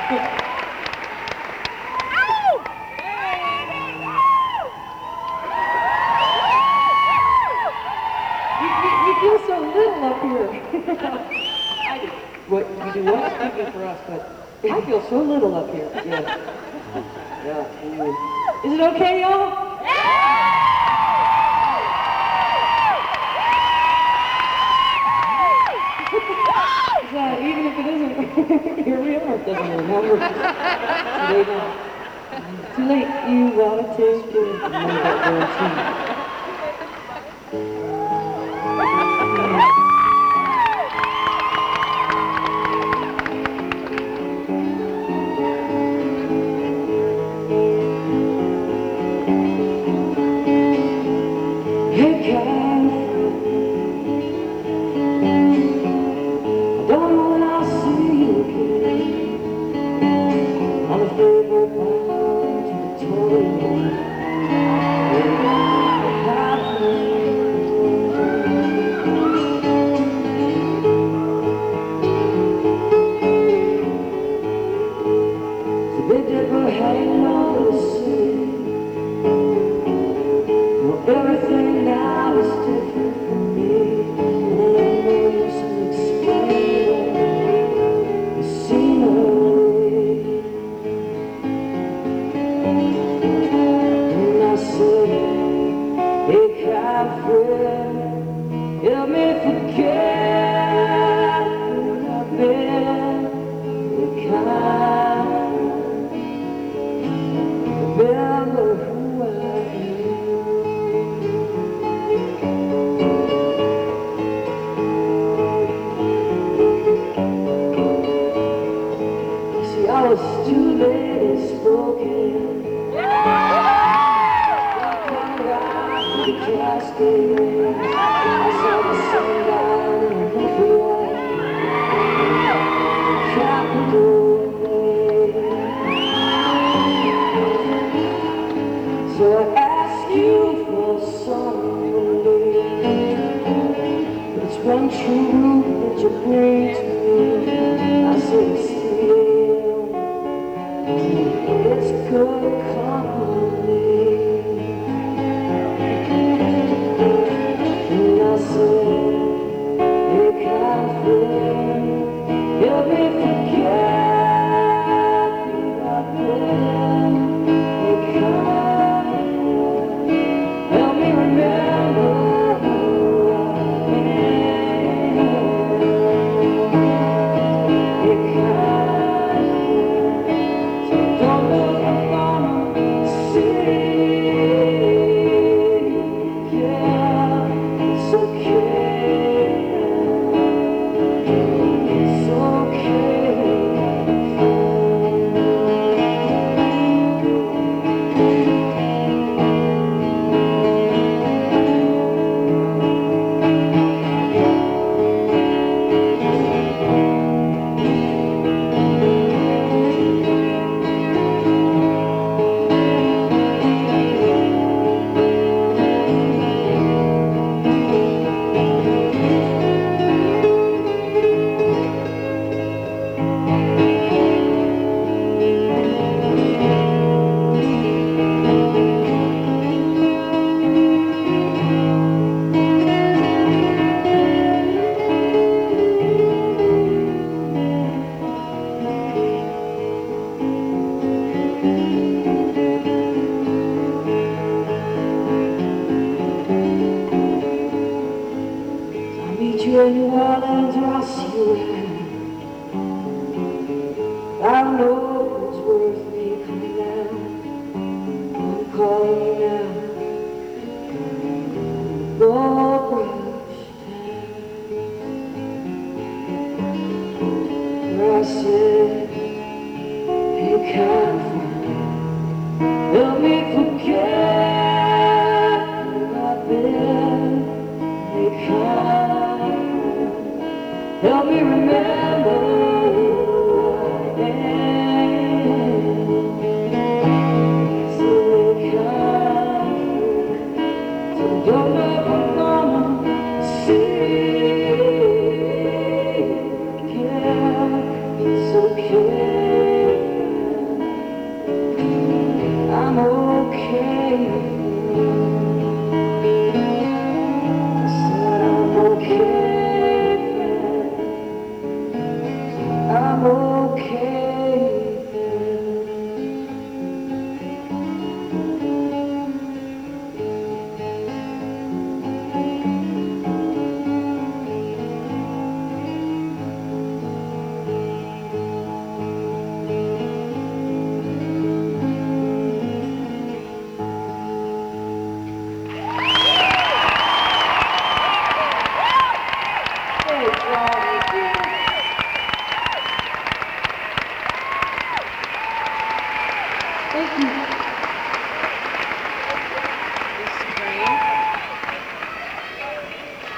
You feel so little up here. I do. What, you do what? Speaking for us, but I feel so little up here. Yeah. Yeah. Anyway. Is it okay, y'all? Even if it isn't, here we are. It doesn't remember. Lay down. Too late. You gotta take it. And then get guaranteed. Everything now is different from me, and I know you explain the scenery. And I said, hey, kind friend, help me forget who I've been. Hey, kind, remember who I am. I was too late and spoken. I come around to the cascade. I saw the sundown in the Montreal capital day. So I ask you for some relief. It's one truth that you bring to me. I said, still, it's good company. And I said, hey, kind friend, help me forget who I've been. Hey, kind, help me remember who I am. Hey, kind, don't look upon a city. Yeah, it's okay. It's okay. Meet you in New Orleans, or I'll see you there. I don't know if it's worth me coming down. I'm calling you now. Gold Rush Town. Where I said, hey, kind friend, help me forget who I've been. Hey, kind, help me remember who I am. So kind, so don't ever gonna see. Yeah, it's okay. more.